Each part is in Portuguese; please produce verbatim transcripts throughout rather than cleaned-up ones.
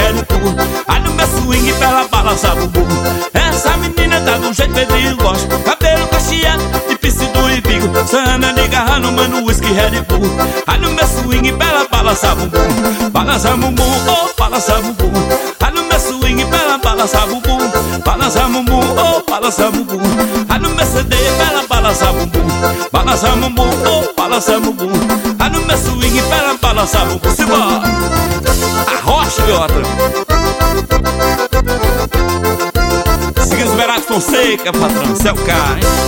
Red Bull. Aí no meu swing pra ela balançar bumbum. Essa menina tá do jeito que eu gosto, cabelo cacheado e piscido e bico. Sana de garra no mano, whisky Red Bull. Aí no meu swing pra ela balançar bumbum. Balança bumbum, oh, balança bumbum. Aí no meu swing pra ela balançar bumbum. Balança bumbum, oh, balança bumbum. Aí no meu C D pra ela balançar bumbum. Balança bumbum, oh, balança bumbum. Aí no meu swing pra ela balançar bumbum. Simbora! Arrocha, outra. Seguindo os Verados Fonseca, patrão, cê é o cara, hein?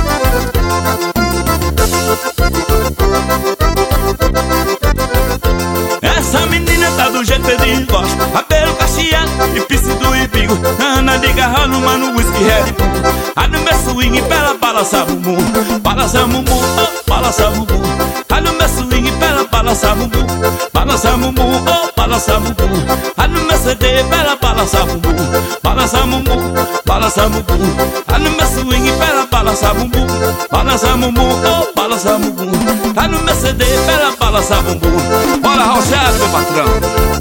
Essa menina tá do jeito que eu gosto, cabelo cacheado e piscido e bico. Ana de garra no mano, whisky Red Bull. Aí no meu swing pra ela balançar bumbum. Balança bumbum, oh, balança bumbum. Aí no meu swing pra ela balançar bumbum. Balança bumbum, oh, balança bumbum. Aí no meu C D pra ela balançar bumbum. Balança bumbum, balança bumbum. Aí no meu swing pra ela balançar bumbum. Balança bumbum, oh, balança bumbum. Aí no meu C D pra ela balançar bumbum. Bora rochado, meu patrão.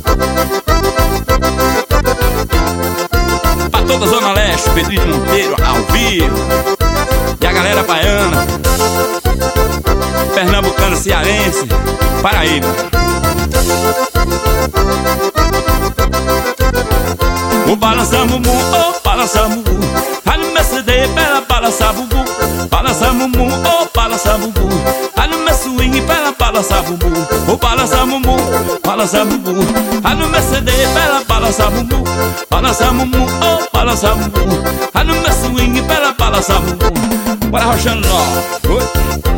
Pra toda a Zona Leste, Pedrinho Monteiro ao vivo. E a galera baiana, pernambucana, cearense, Paraíba. O balança bumbum, oh, balança bumbum. Aí no meu C D pra ela balançar bumbum. Balança bumbum, oh, balança bumbum. Aí no meu swing pra ela balançar bumbum. O balança bumbum, balança bumbum. Aí no meu C D pra ela balançar bumbum. Balança bumbum, oh, balança bumbum. Aí no meu swing pra ela balançar bumbum. Bora rochando logo.